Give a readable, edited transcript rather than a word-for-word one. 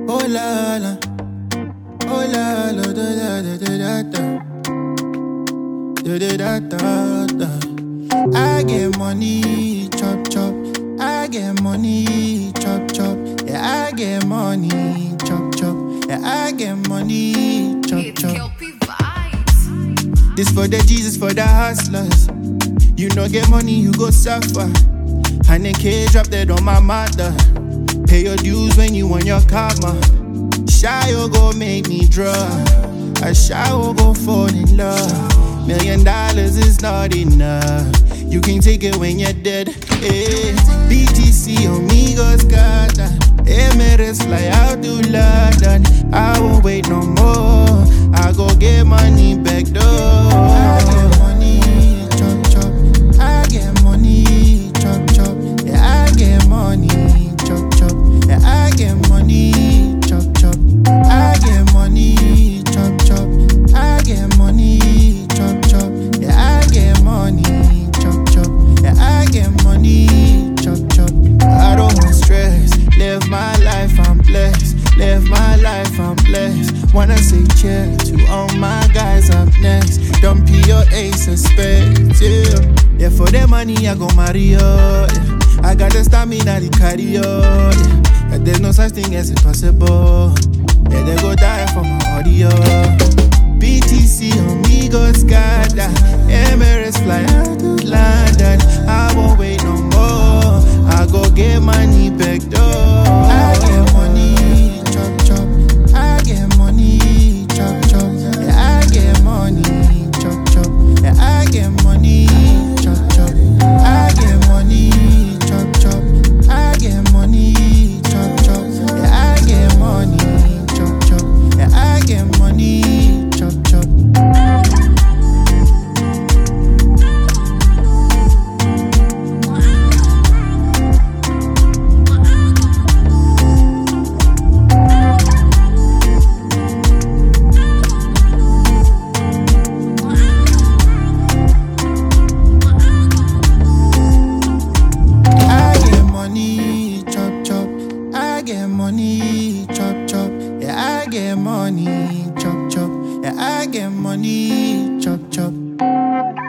Oh la la, oh la la, da da da da da da da da. I get money, chop chop. I get money, chop chop. Yeah, I get money, chop chop. Yeah, I get money, chop chop. This for the Jesus, for the hustlers. You no get money, you go suffer. And then K drop dead on my mother. Pay your dues when you want your karma. Shy will go make me draw. A shy will go fall in love. $1 million is not enough. You can take it when you're dead. Hey, BTC Amigos got that. Emirates fly out to London. I won't wait no more. I go get money back door. I get money, chop chop. I get money, chop chop. Yeah, I get money, chop chop. Yeah, I get money, chop chop. I get money, chop chop. I get money, chop chop. Yeah, I get money, chop chop. Yeah, I get money, chop chop. I don't want stress. Live my life, I'm blessed. Live my life, I'm blessed. Wanna say cheers to all my guys up next. Don't be your ace of spades, yeah. Yeah, for the money I go Mario, yeah. I got the stamina to carry, yeah. And there's no such thing as impossible. Yeah, they go die for my audio. BTC Amigos got that. Emirates fly out to London. I won't wait no more. I go get money back door. I get money, chop chop. I get money, chop chop. Yeah, I get money, chop chop. Yeah, I get money, chop chop. I get money, chop chop. I get money, chop chop. Yeah, I get money, chop chop. Yeah, I get money, chop chop. I get money, chop chop. Yeah, I get money, chop chop. Yeah, I get money, chop chop.